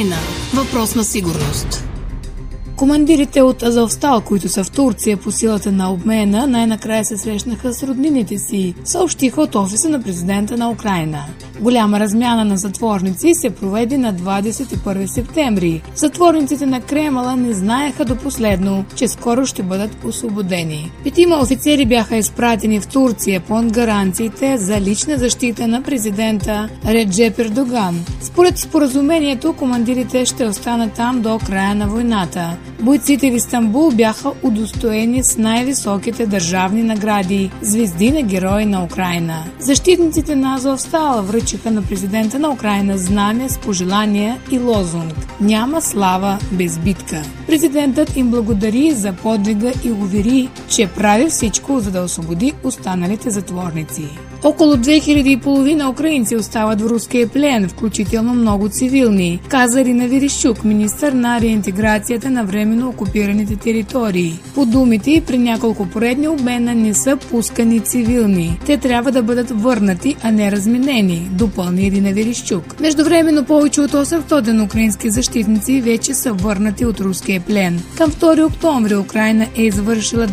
Украйна. Въпрос на сигурност. Командирите от Азовстал, които са в Турция по силата на обмена, най-накрая се срещнаха с роднините си, съобщиха от офиса на президента на Украйна. Голяма размяна на затворници се проведе на 21 септември. Затворниците на Кремъла не знаеха до последно, че скоро ще бъдат освободени. 5 офицери бяха изпратени в Турция под гаранциите за лична защита на президента Реджеп Ердоган. Според споразумението, командирите ще останат там до края на войната. Бойците в Истанбул бяха удостоени с най-високите държавни награди – звезди на герои на Украйна. Защитниците на Азовстал връчиха на президента на Украйна знамя с пожелания и лозунг «Няма слава без битка». Президентът им благодари за подвига и увери, че прави всичко, за да освободи останалите затворници. Около 2500 украинци остават в руския плен, включително много цивилни, каза Ирина Верещук, министър на реинтеграцията на временно окупираните територии. По думите й, при няколко поредни обмена не са пускани цивилни. Те трябва да бъдат върнати, а не разменени, допълни Ирина Верещук. Междувременно повече от 800 украински защитници вече са върнати от руския плен. Към 2 октомври Украйна е извършила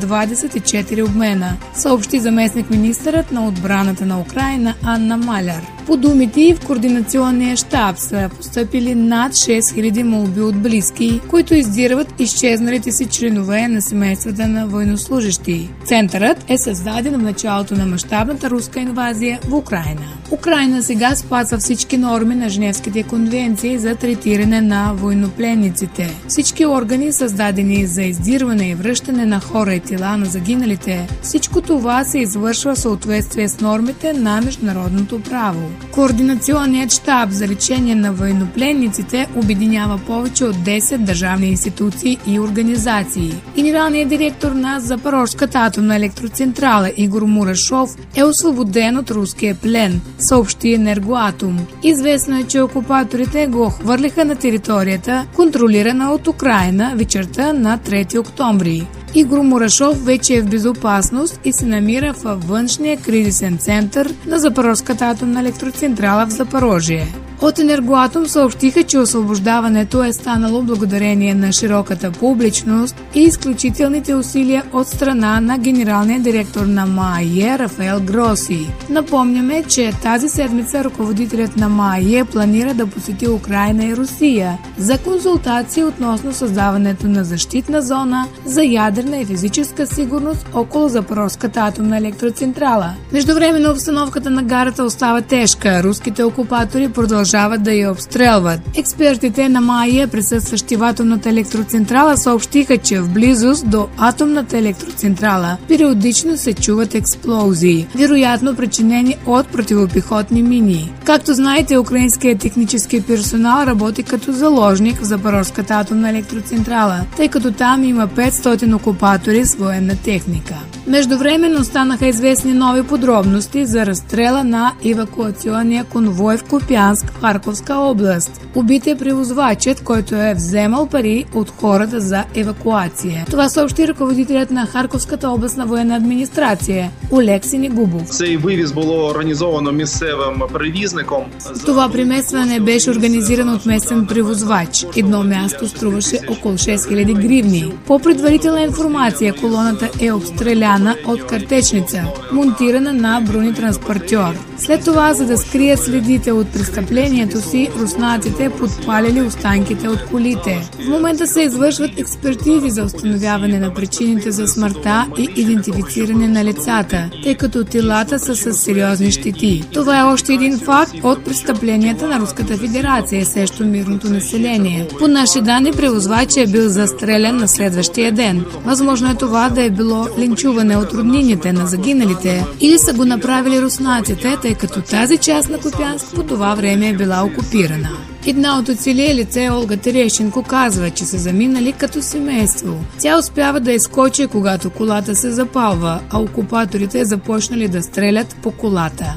24 обмена, съобщи заместник министърът на отбраната на Украйна Анна Маляр. По думите й, в координационния щаб са постъпили над 6000 молби от близки, които издирват изчезналите си членове на семействата на военнослужещи. Центърът е създаден в началото на мащабната руска инвазия в Украйна. Украйна сега спазва всички норми на Женевските конвенции за третиране на военнопленниците. Всички органи, създадени за издирване и връщане на хора и тела на загиналите, всичко това се извършва в съответствие с нормите на международното право. Координационният щаб за лечение на военнопленниците обединява повече от 10 държавни институции и организации. Генералният директор на Запорожската атомна електроцентрала Игор Мурашов е освободен от руския плен, съобщи Енергоатом. Известно е, че окупаторите го хвърлиха на територията, контролирана от Украйна, вечерта на 3 октомври. Игор Мурашов вече е в безопасност и се намира във външния кризисен център на Запорожската атомна електроцентрала в Запорожие. От Енергоатом съобщиха, че освобождаването е станало благодарение на широката публичност и изключителните усилия от страна на генералния директор на МАЕ Рафаел Гроси. Напомняме, че тази седмица ръководителят на МАЕ планира да посети Украйна и Русия за консултации относно създаването на защитна зона за ядрена и физическа сигурност около Запорожската атомна електроцентрала. Междувременно обстановката на гарата остава тежка. Руските окупатори продължават да я обстрелват. Експертите на МАЕ, присъстващи в атомната електроцентрала, съобщиха, че в близост до атомната електроцентрала периодично се чуват експлозии, вероятно причинени от противопехотни мини. Както знаете, украинският технически персонал работи като заложник в Запорожската атомна електроцентрала, тъй като там има 500 окупатори с военна техника. Междувременно станаха известни нови подробности за разстрела на евакуационния конвой в Купянск, Харковска област. Убит е превозвачът, който е вземал пари от хората за евакуация. Това съобщи ръководителят на Харковската областна военна администрация Олег Синегубов. Цей вивіз було організовано місцевим перевізником. Това преместване беше организирано от местен превозвач. Едно място струваше около 6000 гривни. По предварителна информация, колоната е обстреляна от картечница, монтирана на бронетранспортьор. След това, за да скрият следите от престъплението си, руснаците подпалили останките от колите. В момента се извършват експертизи за установяване на причините за смъртта и идентифициране на лицата, тъй като телата са с сериозни щети. Това е още един факт от престъпленията на Руската федерация срещу мирното население. По наши данни, превозвачът е бил застрелян на следващия ден. Възможно е това да е било линчуване от роднините на загиналите или са го направили руснаците, тъй като тази част на Купянск по това време е била окупирана. Една от оцелелице, Олга Терещенко, казва, че са заминали като семейство. Тя успява да изскочи, когато колата се запалва, а окупаторите започнали да стрелят по колата.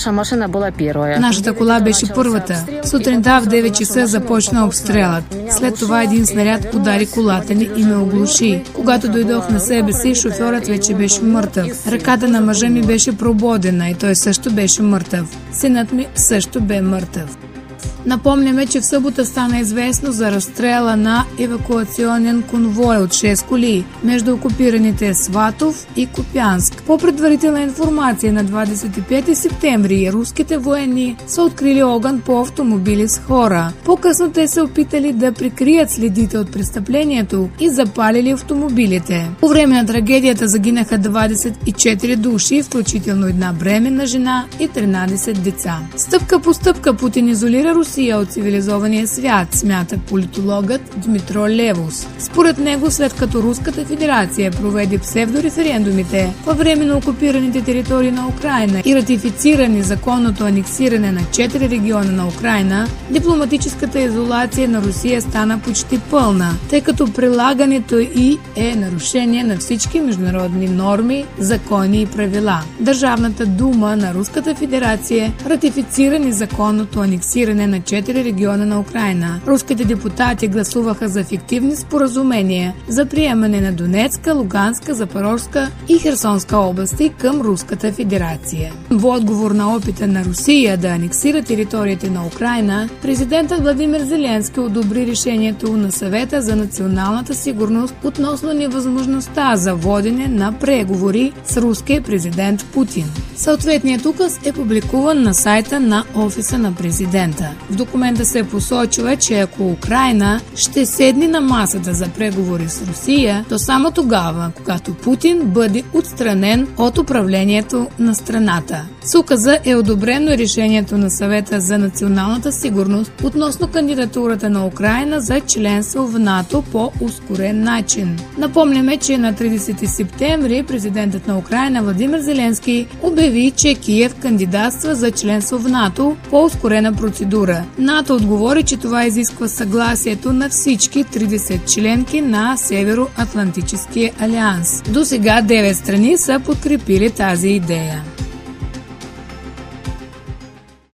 Нашата кола беше първата. Сутринта в 9 часа започна обстрелът. След това един снаряд удари колата ни и ме оглуши. Когато дойдох на себе си, шофьорът вече беше мъртъв. Ръката на мъжа ми беше прободена и той също беше мъртъв. Синът ми също бе мъртъв. Напомняме, че в събота стана известно за разстрела на евакуационен конвой от 6 коли между окупираните Сватов и Купянск. По предварителна информация на 25 септември руските военни са открили огън по автомобили с хора. По-късно те се опитали да прикрият следите от престъплението и запалили автомобилите. По време на трагедията загинаха 24 души, включително една бременна жена и 13 деца. Стъпка по стъпка Путин изолира Русия от цивилизования свят, смята политологът Дмитро Левус. Според него, след като Руската федерация проведе псевдореферендумите във време на окупираните територии на Украйна и ратифицирани законното анексиране на 4 региона на Украйна, дипломатическата изолация на Русия стана почти пълна, тъй като прилагането й е нарушение на всички международни норми, закони и правила. Държавната дума на Руската федерация ратифицира незаконното анексиране на 4 региона на Украйна. Руските депутати гласуваха за фиктивни споразумения за приемане на Донецка, Луганска, Запорожска и Херсонска области към Руската федерация. В отговор на опита на Русия да анексира териториите на Украйна, президентът Владимир Зеленски одобри решението на Съвета за националната сигурност относно невъзможността за водене на преговори с руския президент Путин. Съответният указ е публикуван на сайта на офиса на президента. В документа се посочва, че ако Украйна ще седне на масата за преговори с Русия, то само тогава, когато Путин бъде отстранен от управлението на страната. С указа е одобрено решението на Съвета за националната сигурност относно кандидатурата на Украйна за членство в НАТО по ускорен начин. Напомняме, че на 30 септември президентът на Украйна Владимир Зеленски обяви, че Киев кандидатства за членство в НАТО по ускорена процедура. НАТО отговори, че това изисква съгласието на всички 30 членки на Североатлантическия алианс. До сега 9 страни са подкрепили тази идея.